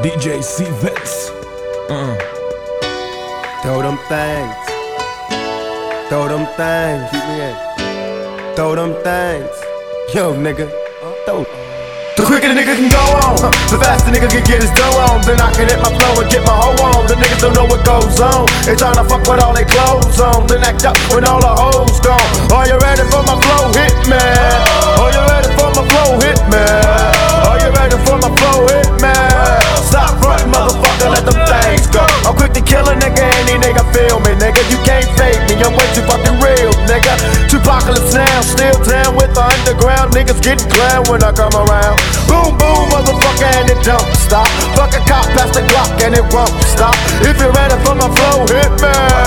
DJ C-Vex. Throw them things. Throw them things. Keep me in. Throw them things. Yo, nigga. Throw. The quicker the nigga can go on, the faster nigga can get his dough on. Then I can hit my flow and get my hoe on. The niggas don't know what goes on. They tryna fuck with all their clothes on. Then act up when all the hoes gone. Are you ready for my flow? Hit me. Are you ready for my flow? Hit me. Are you ready for my flow? Hit me. Stop frontin', motherfucker, let them things go. I'm quick to kill a nigga, any nigga feel me, nigga. You can't fake me, I'm way too fucking real, nigga. Tupacalypse now, still down with the underground. Niggas getting clown when I come around. Boom, boom, motherfucker, and it don't stop. Fuck a cop, pass the Glock, and it won't stop. If you're ready for my flow, hit me.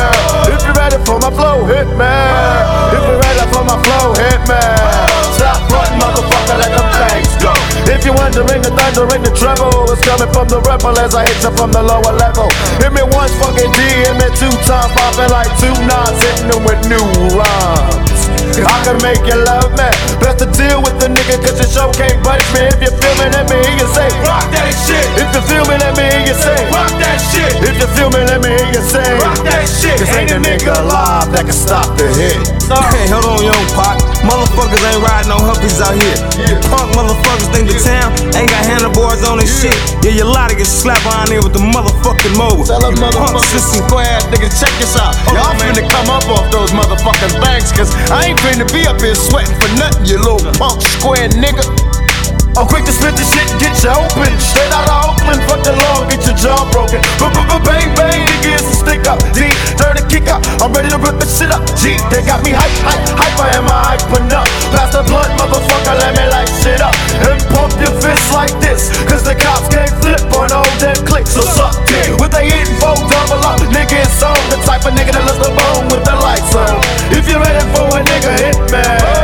If you're ready for my flow, hit me. If you're ready for my flow, hit me. Stop frontin', motherfucker, let them things go. If you're wondering, the thunder and the treble is coming from the rebel as I hit you from the lower level. Hit me once, fucking D, hit me 2 times, popping like 2 knots, hitting them with new rhymes. I can make you love me. Best to deal with the nigga, cause your show can't budge me. If you feel me, let me hear you say rock that shit. If you feel me, let me hear you say rock that shit. If you feel me, let me hear you say rock that shit. Cause ain't a nigga alive that can stop the hit. Hey, hold on, young pot. Motherfuckers ain't riding no huppies out here. You punk motherfuckers think the town ain't got handlebars on this shit. Yeah, you lie to get slapped around here with the motherfucking mobile. Tell them motherfuckers some ass niggas, check this out. Y'all finna come up off those motherfucking banks, cause I ain't finna be up here sweating for nothing, you little punk square nigga. I'm quick to spit the shit and get you open. Straight out of Oakland, fuck the law, get your jaw broken. Bang, bang, nigga, it's a stick up. D, turn the kick up, I'm ready to rip the shit up. G, they got me hype, I am hyping up. Pass the blunt, motherfucker, let me light shit up. And pump your fists like this, cause the cops can't flip on all them clicks. So suck dick, with they eating folk, double up. Nigga, it's on, the type of nigga that loves the bone with the lights on. If you're ready for a nigga, hit me.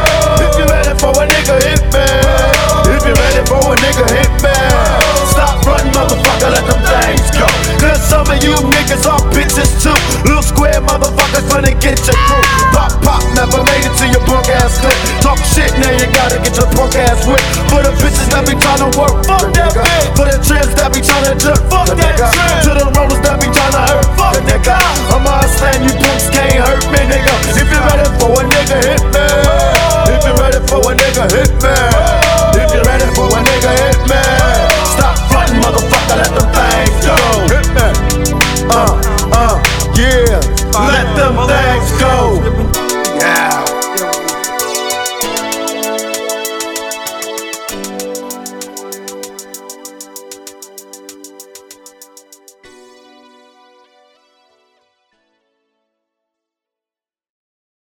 If you're ready for a nigga, hit me. If you're ready for a nigga, hit me. Stop frontin', motherfucker, let them things go. Cause some of you niggas are bitches too. Little square motherfuckers finna get your crew. Pop, pop, never made it to your punk ass clip. Talk shit, now you gotta get your punk ass whipped. For the bitches that be tryna work, fuck that bitch. For the tramps that be tryna jerk, fuck that tramp. To the rollers that be tryna hurt, fuck that guy. I'ma stand, you punks can't hurt me, nigga. If you're ready for a nigga, hit me. If you're ready for a nigga, hit me.